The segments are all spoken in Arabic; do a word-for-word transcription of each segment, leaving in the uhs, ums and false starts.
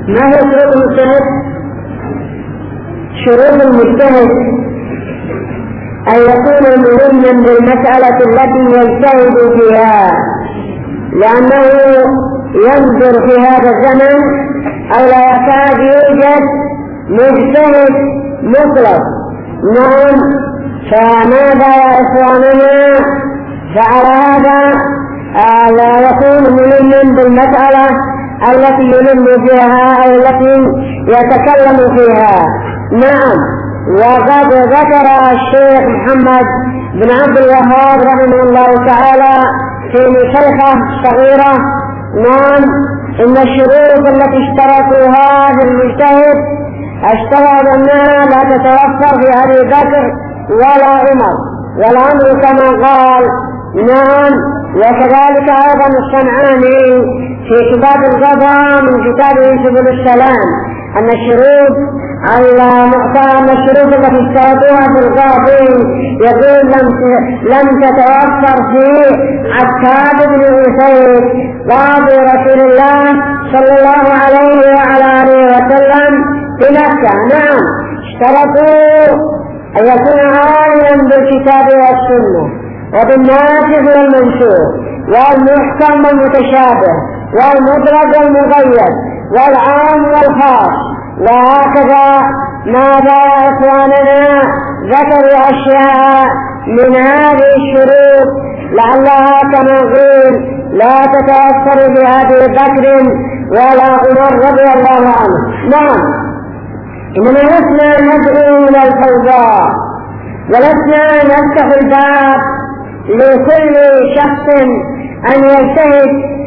ما هي شروط المجتهد؟ شروط المجتهد أن يكون ملما بالمسألة التي يجتهد فيها، لأنه ينظر في هذا الزمن أو لا يكاد يوجد مجتهد مطلق. نعم، فماذا يا إخواننا؟ فعلى هذا لا يكون ملما بالمسألة التي يلم فيها أو التي يتكلم فيها. نعم، وقد ذكر الشيخ محمد بن عبد الوهاب رحمه الله تعالى في مشيخة صغيرة، نعم، إن الشروط التي اشترطوها للمجتهد اشترط أنها لا تتوفر في أبي بكر ولا عمر، والأمر كما قال. نعم، وكذلك أيضا الصنعاني في كتاب القضاء من كتابه سبل السلام أن الشروط المعتبرة الشروط التي اشترطوها في القاضي يقول لم لم تتوفر في عتاب بن أسيد قاضي رسول الله صلى الله عليه وعلى آله وسلم في مكة. نعم، اشترطوا أن يكون عالما بالكتاب والسنة وبالناسخ والمنسوخ والمحكم والمتشابه والمطلق والمقيد والعام والخاص. وهكذا ماذا يا إخواننا ذكروا أشياء من هذه الشروط لعلها كما نقول لا تتأثر بأبي بكر ولا عمر رضي الله عنه. نعم، إننا لسنا ندعو إلى الفوضى ولسنا نفتح الباب لكل شخص أن يجتهد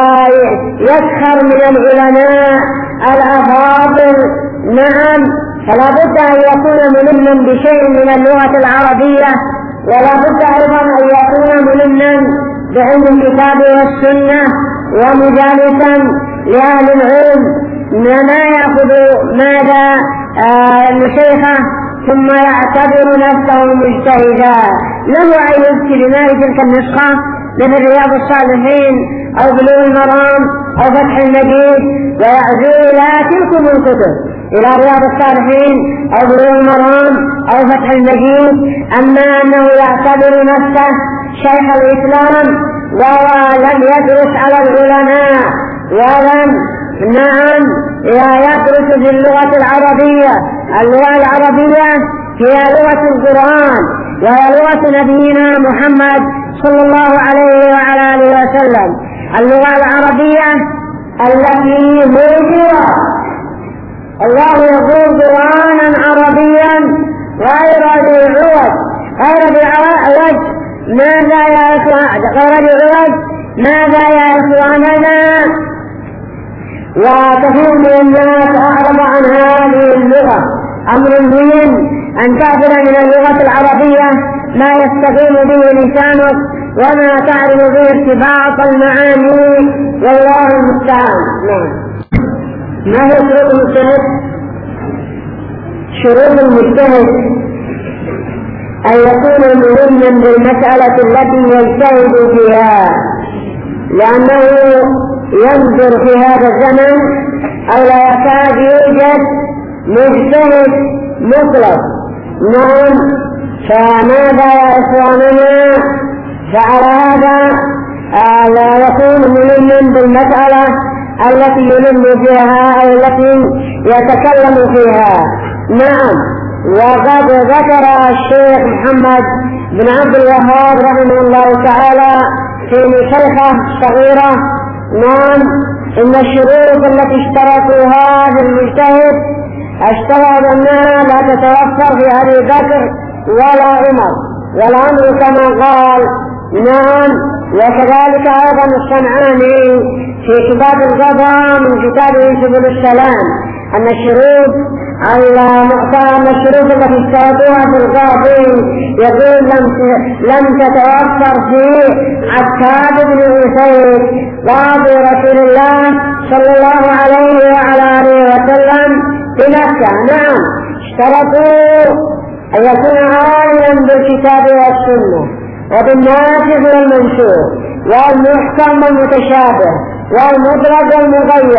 ويسخر من العلماء الأفاضل. نعم، فلا بد أن يكون ملما بشيء من اللغة العربية، ولا بد أيضا أن يكون ملما بعلم الكتاب والسنة ومجالسا لأهل العلم، ما يأخذ ماذا المشيخة ثم يعتبر نفسه مجتهدا. له أن يذكر ما تلك النسخة من رياض الصالحين أو بلوغ المرام أو فتح المجيد ويعزو إلى تلكم الكتب، إلى رياض الصالحين أو بلوغ المرام أو فتح المجيد. أما أنه يعتبر نفسه شيخ الإسلام وهو لم يدرس على العلماء ولم نعم يدرس باللغة العربية. اللغة العربية هي لغة القرآن وهي لغة نبينا محمد صلى الله عليه وعلى آله وسلم. اللغة العربية التي موجودة الله يقول قرآنا عربيا غير ذي عوج غير ذي عوج. ماذا يا إخوان غير ذي عوج ماذا يا إخواننا؟ وكثير من الناس أعرض عن هذه اللغة. أمر مهم أن تعبر من اللغة العربية ما يستقيم به لسانك وما تعرف به ارتباط المعاني، والله المستعان. ما هي شروط المجتهد؟ شروط المجتهد أن يكون ملما بالمسألة التي يجتهد فيها، لأنه ينظر في هذا الزمن أو لا يكاد يوجد مجتهد مطلق. نعم، فماذا يا إخواننا؟ فعلى هذا لا يكون ملما بالمسألة التي يلم فيها أو التي يتكلم فيها. نعم، وقد ذكر الشيخ محمد بن عبد الوهاب رحمه الله تعالى في مشيخة صغيرة، نعم، إن الشروط التي اشترطوها للمجتهد اشترط أنها لا تتوفر في أبي بكر ولا عمر، والأمر كما قال. نعم، وكذلك أيضا الصنعاني في كتاب القضاء من كتابه سبل السلام أن الشروط المعتبرة الشروط التي اشترطوها في القاضي يقول لم لم تتوفر في عتاب بن أسيد قاضي رسول الله صلى الله عليه وعلى آله وسلم في مكة. نعم، اشترطوا أن يكون عالما بالكتاب والسنة وبالناسخ والمنسوخ والمحكم والمتشابه والمطلق والمقيد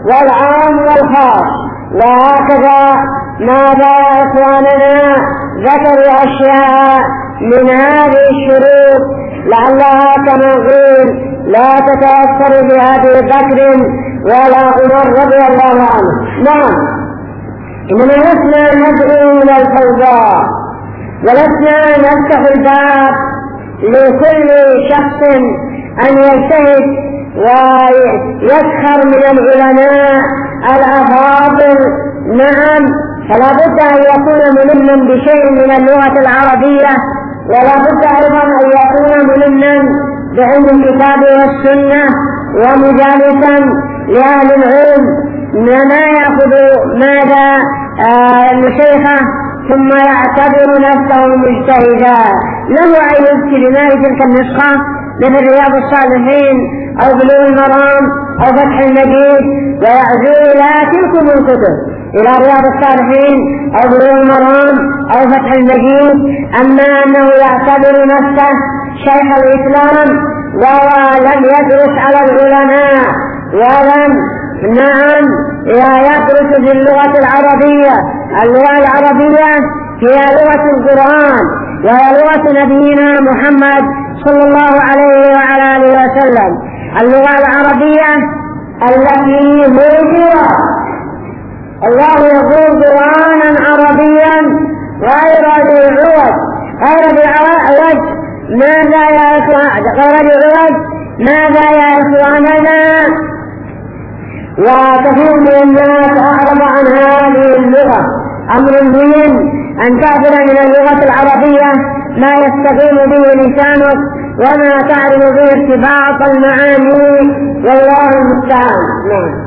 والعام والخاص. وهكذا ماذا يا إخواننا ذكروا أشياء من هذه الشروط لعلها كما قيل لا تتأثر بأبي بكر ولا عمر رضي الله عنه. نعم، إننا لسنا ندعو إلى الفوضى ولسنا نفتح الباب لكل شخص أن يجتهد ويسخر من العلماء الأفاضل. نعم، فلا بد أن يكون ملما بشيء من اللغة العربية، ولا بد أيضا أن يكون ملما بعلم الكتاب والسنة ومجالسا لأهل العلم، ما يأخذ ماذا المشيخة ثم يعتبر نفسه مجتهدا. له أن يبكي بمال تلك النسخة من رياض الصالحين أو بلوغ المرام أو فتح المجيد ويعزو إلى تلكم الكتب، إلى رياض الصالحين أو بلوغ المرام أو فتح المجيد. أما أنه يعتبر نفسه شيخ الإسلام وهو لم يدرس على العلماء ولم نعم يدرس باللغة العربية. اللغة العربية هي لغة القرآن وهي لغة نبينا محمد صلى الله عليه وعلى آله وسلم. اللغة العربية التي ذكرت الله يقول قرآنا عربيا غير ذي عوج. غير ذي عوج ماذا يا إخوان؟ غير ذي عوج ماذا يا إخواننا؟ وكثير من الناس أعرض عن هذه اللغة. أمر مهم أن تعبر من اللغة العربية ما يستقيم به لسانك وما تعرف به ارتباط المعاني، والله المستعان.